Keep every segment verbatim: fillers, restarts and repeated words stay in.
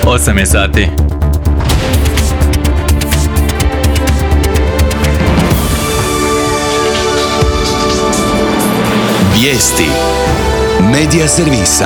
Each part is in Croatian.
osam je sati. Vijesti Medija servisa.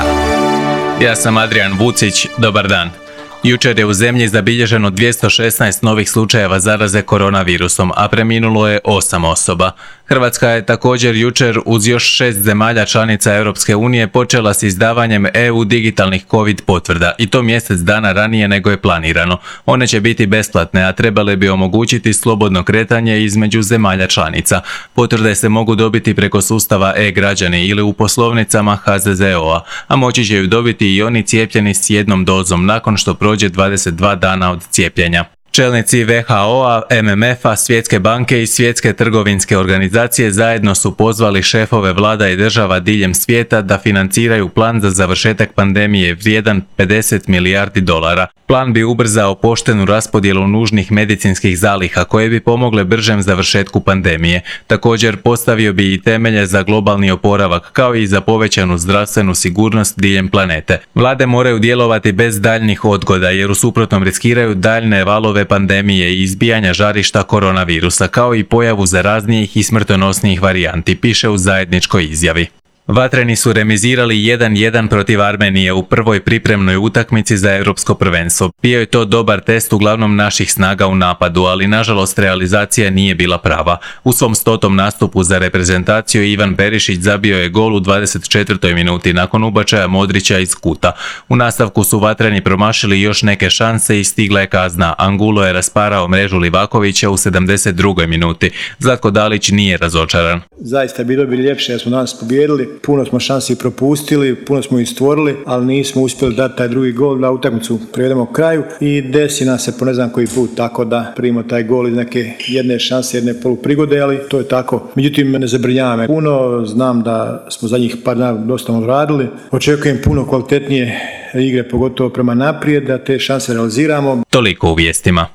Ja sam Adrian Vucić, dobar dan. Jučer je u zemlji zabilježeno dvjesto šesnaest novih slučajeva zaraze koronavirusom, a preminulo je osam osoba. Hrvatska je također jučer uz još šest zemalja članica Europske unije počela s izdavanjem E U digitalnih COVID potvrda i to mjesec dana ranije nego je planirano. One će biti besplatne, a trebale bi omogućiti slobodno kretanje između zemalja članica. Potvrde se mogu dobiti preko sustava e-građani ili u poslovnicama H Z Z O-a, a moći će ju dobiti i oni cijepljeni s jednom dozom nakon što prođe dvadeset dva dana od cijepljenja. Čelnici W H O-a, M M F-a, Svjetske banke i Svjetske trgovinske organizacije zajedno su pozvali šefove vlada i država diljem svijeta da financiraju plan za završetak pandemije vrijedan pedeset milijardi dolara. Plan bi ubrzao poštenu raspodjelu nužnih medicinskih zaliha koje bi pomogle bržem završetku pandemije. Također postavio bi i temelje za globalni oporavak kao i za povećanu zdravstvenu sigurnost diljem planete. Vlade moraju djelovati bez daljnjih odgoda jer u suprotnom riskiraju daljne valove pandemije i izbijanja žarišta koronavirusa kao i pojavu zaraznijih i smrtonosnijih varijanti, piše u zajedničkoj izjavi. Vatreni su remizirali jedan jedan protiv Armenije u prvoj pripremnoj utakmici za europsko prvenstvo. Bio je to dobar test uglavnom naših snaga u napadu, ali nažalost realizacija nije bila prava. U svom stotom nastupu za reprezentaciju Ivan Perišić zabio je gol u dvadeset četvrtoj minuti nakon ubačaja Modrića iz kuta. U nastavku su vatreni promašili još neke šanse i stigla je kazna. Angulo je rasparao mrežu Livakovića u sedamdeset drugoj minuti. Zlatko Dalić nije razočaran. Zaista bilo bi ljepše da smo danas pobijedili. Puno smo šansi propustili, puno smo ih stvorili, ali nismo uspjeli dati taj drugi gol da utakmicu privedemo kraju i desi nam se po ne znam koji put tako da primimo taj gol iz neke jedne šanse, jedne poluprigode, ali to je tako. Međutim, ne zabrinjava me puno, znam da smo zadnjih par dana dosta odradili. Očekujem puno kvalitetnije igre, pogotovo prema naprijed, da te šanse realiziramo. Toliko u vijestima.